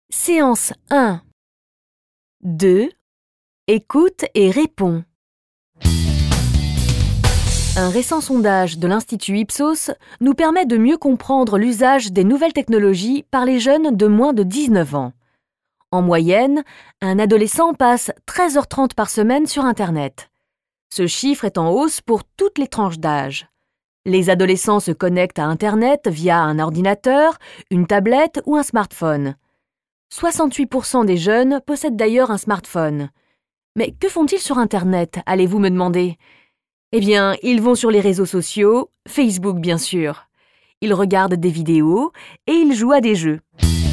Séance 1. 2. Écoute et réponds. Un récent sondage de l'Institut Ipsos nous permet de mieux comprendre l'usage des nouvelles technologies par les jeunes de moins de 19 ans. En moyenne, un adolescent passe 13h30 par semaine sur Internet. Ce chiffre est en hausse pour toutes les tranches d'âge. Les adolescents se connectent à Internet via un ordinateur, une tablette ou un smartphone. 68% des jeunes possèdent d'ailleurs un smartphone. Mais que font-ils sur Internet, allez-vous me demander ? Eh bien, ils vont sur les réseaux sociaux, Facebook bien sûr. Ils regardent des vidéos et ils jouent à des jeux.